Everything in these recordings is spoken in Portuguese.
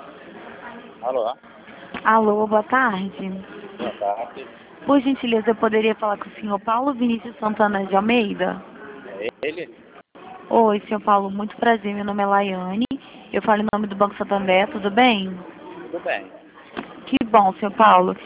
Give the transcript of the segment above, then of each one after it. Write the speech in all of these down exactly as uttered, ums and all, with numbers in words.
Alô? Alô, boa tarde. Boa tarde. Por gentileza, eu poderia falar com o senhor Paulo Vinícius Santana de Almeida? É ele? Oi, senhor Paulo, muito prazer, meu nome é Laiane. Eu falo em nome do Banco Santander, tudo bem? Tudo bem. Que bom, senhor Paulo.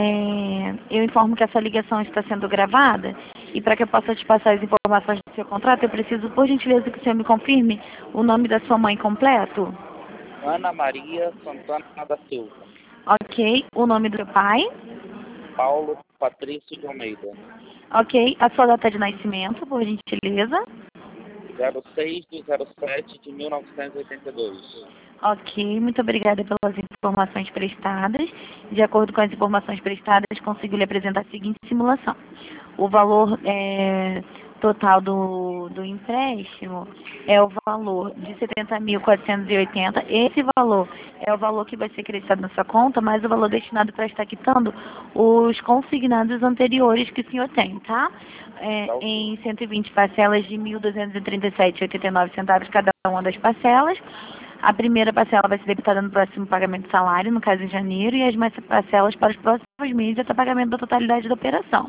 É, eu informo que essa ligação está sendo gravada e para que eu possa te passar as informações do seu contrato, eu preciso, por gentileza, que o senhor me confirme o nome da sua mãe completo. Ana Maria Santana da Silva. Ok, o nome do seu pai. Paulo Patrício de Almeida. Ok, a sua data de nascimento, por gentileza. zero seis de zero sete de mil novecentos e oitenta e dois. Ok, muito obrigada pelas informações prestadas. De acordo com as informações prestadas, consigo lhe apresentar a seguinte simulação. O valor é, total do, do empréstimo é o valor de setenta mil quatrocentos e oitenta. Esse valor é o valor que vai ser creditado na sua conta, mais o valor destinado para estar quitando os consignados anteriores que o senhor tem, tá? É, Tá ok. em cento e vinte parcelas de mil duzentos e trinta e sete vírgula oitenta e nove centavos cada uma das parcelas. A primeira parcela vai ser debitada no próximo pagamento de salário, no caso em janeiro, e as mais parcelas para os próximos meses até pagamento da totalidade da operação.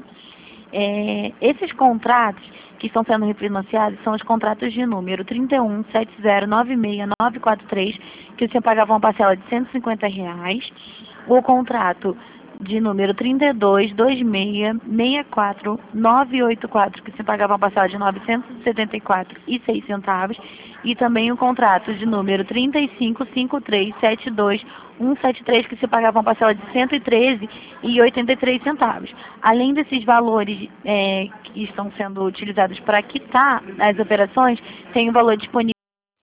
É, esses contratos que estão sendo refinanciados são os contratos de número trinta e um, setenta, noventa e seis, novecentos e quarenta e três, que você pagava uma parcela de cento e cinquenta reais. O contrato de número trinta e dois, vinte e seis, sessenta e quatro, novecentos e oitenta e quatro, que você pagava uma parcela de novecentos e setenta e quatro e seis centavos, e também o contrato de número trinta e cinco, cinquenta e três, setenta e dois, cento e setenta e três, que você pagava uma parcela de cento e treze e oitenta e três centavos. Além desses valores é, que estão sendo utilizados para quitar as operações, tem o valor disponível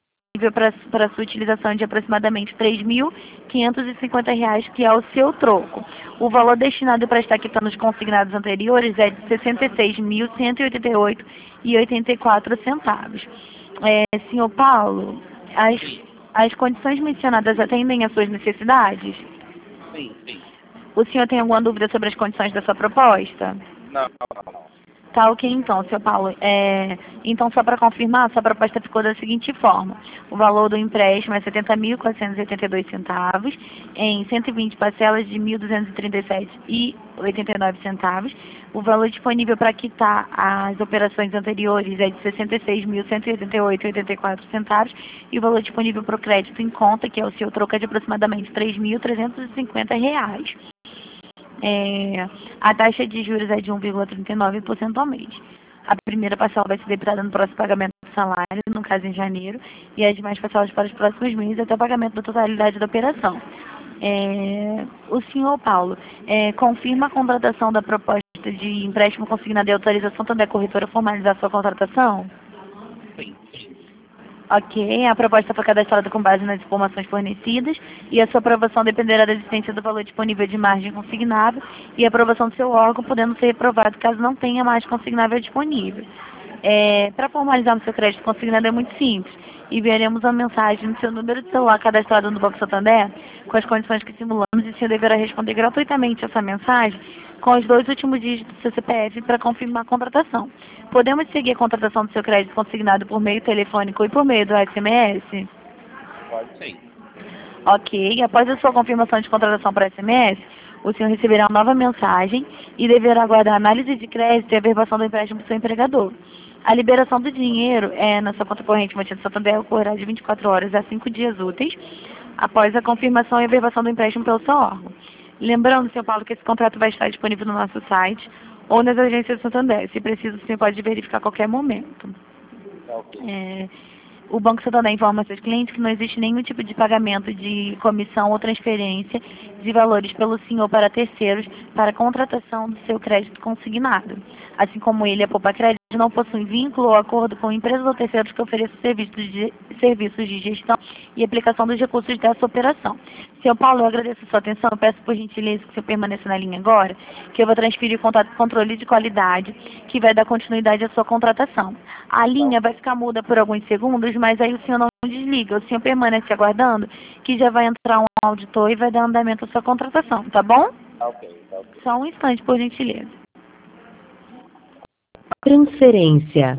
para sua utilização de aproximadamente três mil quinhentos e cinquenta reais, que é o seu troco. O valor destinado para estar quitando os consignados anteriores é de sessenta e seis mil cento e oitenta e oito reais e oitenta e quatro centavos. É, senhor Paulo, as, Sim, as condições mencionadas atendem às suas necessidades? sim, sim. O senhor tem alguma dúvida sobre as condições da sua proposta? Não, não, não. Tá ok então, senhor Paulo. É, então, só para confirmar, sua proposta ficou da seguinte forma. O valor do empréstimo é setenta mil quatrocentos e oitenta e dois centavos, em cento e vinte parcelas de mil duzentos e trinta e sete reais e oitenta e nove centavos. O valor disponível para quitar as operações anteriores é de sessenta e seis mil cento e oitenta e oito reais e oitenta e quatro centavos. E o valor disponível para o crédito em conta, que é o seu troco, é de aproximadamente três mil trezentos e cinquenta reais. É, a taxa de juros é de um vírgula trinta e nove por cento ao mês. A primeira parcela vai ser debitada no próximo pagamento do salário, no caso em janeiro, e as demais parcelas para os próximos meses até o pagamento da totalidade da operação. É, o senhor Paulo é, confirma a contratação da proposta de empréstimo consignado e autorização também a corretora formalizar sua contratação? Sim, sim. Ok, a proposta foi cadastrada com base nas informações fornecidas e a sua aprovação dependerá da existência do valor disponível de margem consignável e a aprovação do seu órgão, podendo ser reprovado caso não tenha margem consignável disponível. É, para formalizar o seu crédito consignado é muito simples. Enviaremos uma mensagem no seu número de celular cadastrado no Banco Santander com as condições que simulamos e o senhor deverá responder gratuitamente essa mensagem com os dois últimos dígitos do seu C P F para confirmar a contratação. Podemos seguir a contratação do seu crédito consignado por meio telefônico e por meio do S M S? Pode sim. Ok. Após a sua confirmação de contratação por S M S, o senhor receberá uma nova mensagem e deverá aguardar a análise de crédito e a verbação do empréstimo do seu empregador. A liberação do dinheiro é, na sua conta corrente mantida no Santander ocorrerá de vinte e quatro horas a cinco dias úteis após a confirmação e a verbação do empréstimo pelo seu órgão. Lembrando, senhor Paulo, que esse contrato vai estar disponível no nosso site ou nas agências do Santander. Se preciso, o senhor pode verificar a qualquer momento. Tá ok. É, o Banco Santander informa a seus clientes que não existe nenhum tipo de pagamento de comissão ou transferência de valores pelo senhor para terceiros para a contratação do seu crédito consignado. Assim como ele, a Poupa Crédito, não possui vínculo ou acordo com empresas ou terceiros que ofereçam serviços de, serviços de gestão e aplicação dos recursos dessa operação. Senhor Paulo, eu agradeço a sua atenção. Eu peço por gentileza que o senhor permaneça na linha agora, que eu vou transferir o contato de controle de qualidade, que vai dar continuidade à sua contratação. A Tá linha vai ok. ficar muda por alguns segundos, mas aí o senhor não desliga. O senhor permanece aguardando, que já vai entrar um auditor e vai dar andamento à sua contratação, tá bom? Tá ok, tá ok. Só um instante, por gentileza. Transferência.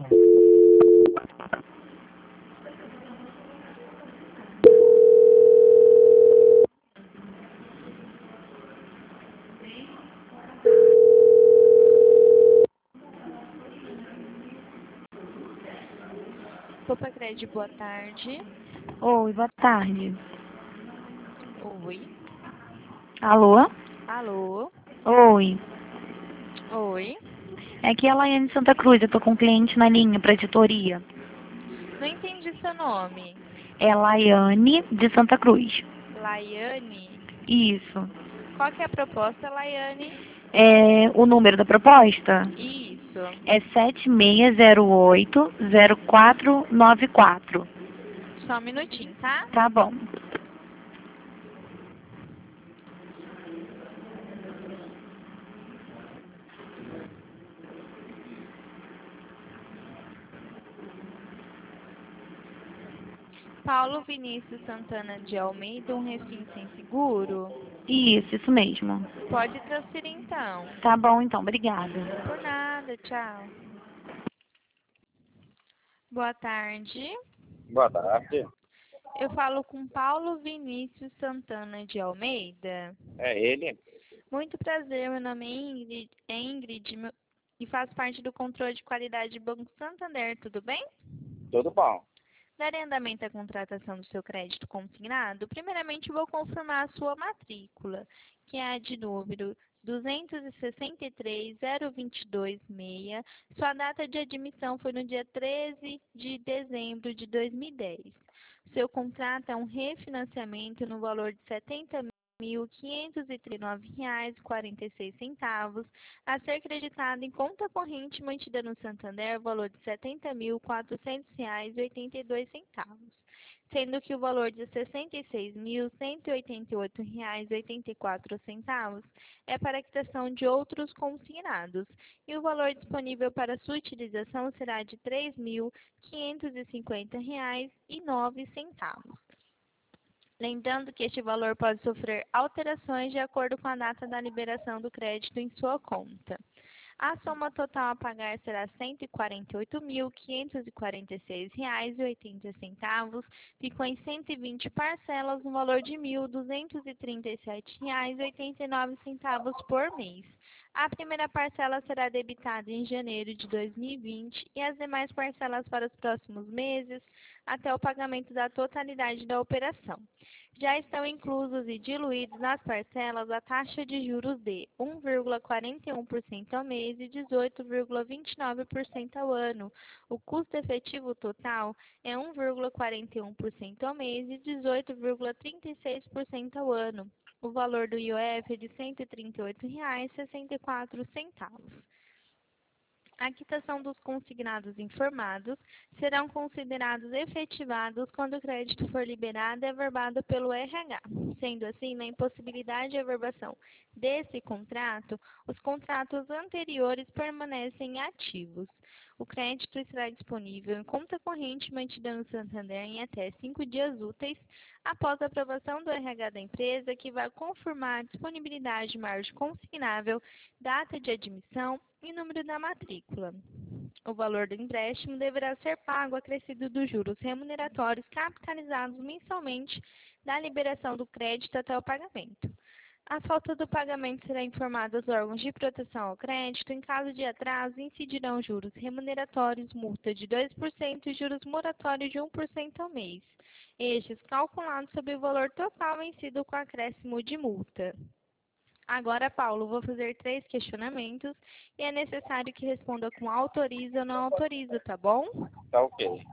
Sicredi, boa tarde. Oi, boa tarde. Oi. Alô? Alô? Oi. Oi. É aqui é a Laiane Santa Cruz, eu tô com um cliente na linha para editoria. Não entendi seu nome. É Laiane de Santa Cruz. Laiane? Isso. Qual que é a proposta, Laiane? É, o número da proposta Isso. é sete seis zero oito zero quatro nove quatro. Só um minutinho, tá? Tá bom. Paulo Vinícius Santana de Almeida, um refém sem seguro? Isso, isso mesmo. Pode transferir então. Tá bom então, obrigada. Por nada, tchau. Boa tarde. Boa tarde. Eu falo com Paulo Vinícius Santana de Almeida. É ele? Muito prazer, meu nome é Ingrid, é Ingrid meu- e faço parte do controle de qualidade do Banco Santander, tudo bem? Tudo bom. Darei andamento à contratação do seu crédito consignado. Primeiramente, vou confirmar a sua matrícula, que é a de número duzentos e sessenta e três zero vinte e dois seis. Sua data de admissão foi no dia treze de dezembro de dois mil e dez. Seu contrato é um refinanciamento no valor de setenta mil quinhentos e trinta e nove reais e quarenta e seis centavos, a ser creditado em conta corrente mantida no Santander, valor de setenta mil quatrocentos reais e oitenta e dois centavos, sendo que o valor de sessenta e seis mil cento e oitenta e oito reais e oitenta e quatro centavos é para a quitação de outros consignados, e o valor disponível para sua utilização será de três mil quinhentos e cinquenta reais e nove centavos. Lembrando que este valor pode sofrer alterações de acordo com a data da liberação do crédito em sua conta. A soma total a pagar será cento e quarenta e oito mil quinhentos e quarenta e seis reais e oitenta centavos, ficou em cento e vinte parcelas no valor de mil duzentos e trinta e sete reais e oitenta e nove centavos por mês. A primeira parcela será debitada em janeiro de dois mil e vinte e as demais parcelas para os próximos meses, até o pagamento da totalidade da operação. Já estão inclusos e diluídos nas parcelas a taxa de juros de um vírgula quarenta e um por cento ao mês e dezoito vírgula vinte e nove por cento ao ano. O custo efetivo total é um vírgula quarenta e um por cento ao mês e dezoito vírgula trinta e seis por cento ao ano. O valor do I O F é de cento e trinta e oito reais e sessenta e quatro centavos. A quitação dos consignados informados serão considerados efetivados quando o crédito for liberado e averbado pelo R H. Sendo assim, na impossibilidade de averbação desse contrato, os contratos anteriores permanecem ativos. O crédito estará disponível em conta corrente mantida no Santander em até cinco dias úteis após a aprovação do R H da empresa, que vai confirmar a disponibilidade de margem consignável, data de admissão e número da matrícula. O valor do empréstimo deverá ser pago acrescido dos juros remuneratórios capitalizados mensalmente da liberação do crédito até o pagamento. A falta do pagamento será informada aos órgãos de proteção ao crédito. Em caso de atraso, incidirão juros remuneratórios, multa de dois por cento e juros moratórios de um por cento ao mês. Estes calculados sobre o valor total vencido com acréscimo de multa. Agora, Paulo, vou fazer três questionamentos e é necessário que responda com autoriza ou não autoriza, tá bom? Tá ok.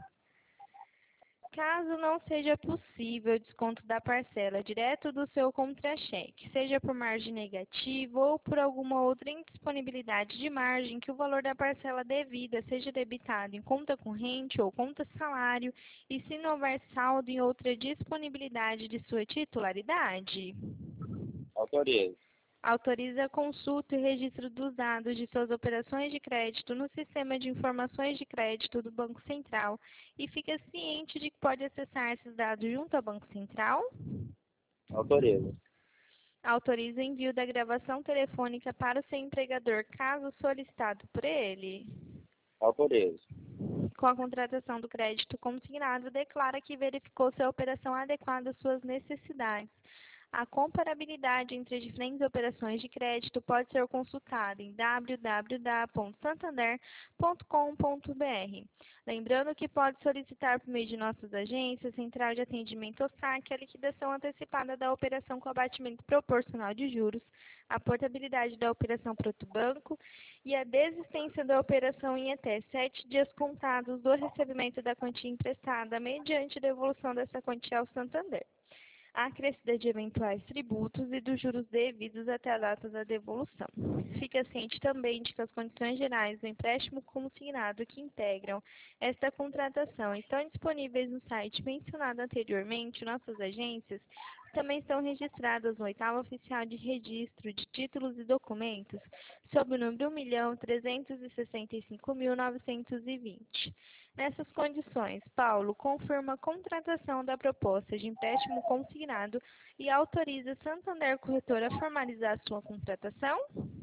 Caso não seja possível o desconto da parcela direto do seu contra-cheque, seja por margem negativa ou por alguma outra indisponibilidade de margem, que o valor da parcela devida seja debitado em conta corrente ou conta salário e se não houver saldo em outra disponibilidade de sua titularidade. Autorizo. Autoriza a consulta e registro dos dados de suas operações de crédito no Sistema de Informações de Crédito do Banco Central e fica ciente de que pode acessar esses dados junto ao Banco Central. Autorizo. Autoriza o envio da gravação telefônica para o seu empregador, caso solicitado por ele. Autorizo. Com a contratação do crédito consignado, declara que verificou se a operação adequada às suas necessidades. A comparabilidade entre as diferentes operações de crédito pode ser consultada em w w w ponto santander ponto com ponto b r. Lembrando que pode solicitar por meio de nossas agências, Central de Atendimento ou saque, a liquidação antecipada da operação com abatimento proporcional de juros, a portabilidade da operação para outro banco e a desistência da operação em até sete dias contados do recebimento da quantia emprestada mediante devolução dessa quantia ao Santander. A acrescida de eventuais tributos e dos juros devidos até a data da devolução. Fica ciente também de que as condições gerais do empréstimo consignado que integram esta contratação estão disponíveis no site mencionado anteriormente. Nossas agências também estão registradas no oitavo oficial de registro de títulos e documentos sob o número um milhão trezentos e sessenta e cinco mil novecentos e vinte. Nessas condições, Paulo confirma a contratação da proposta de empréstimo consignado e autoriza Santander Corretora a formalizar sua contratação?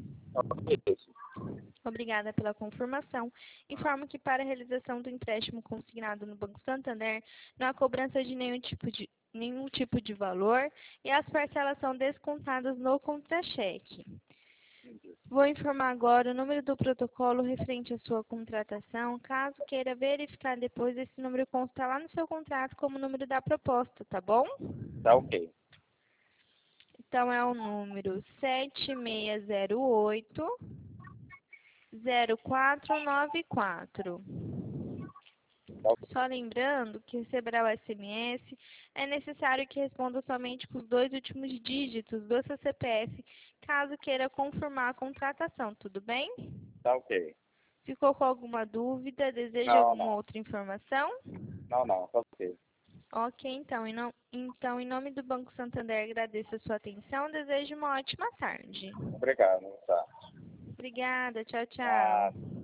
Obrigada pela confirmação. Informo que para a realização do empréstimo consignado no Banco Santander, não há cobrança de nenhum tipo de, nenhum tipo de valor e as parcelas são descontadas no contra-cheque. Vou informar agora o número do protocolo referente à sua contratação. Caso queira verificar depois, esse número consta lá no seu contrato como número da proposta, tá bom? Tá ok. Então, é o número sete seis zero oito, zero quatro nove quatro. Tá ok. Só lembrando que receberá o S M S, é necessário que responda somente com os dois últimos dígitos do seu C P F, caso queira confirmar a contratação, tudo bem? Tá ok. Ficou com alguma dúvida? Deseja Não, alguma não. outra informação? Não, não, tá ok. Ok, então em, no... então, em nome do Banco Santander, agradeço a sua atenção, desejo uma ótima tarde. Obrigado, tá. Obrigada, tchau, tchau. Ah,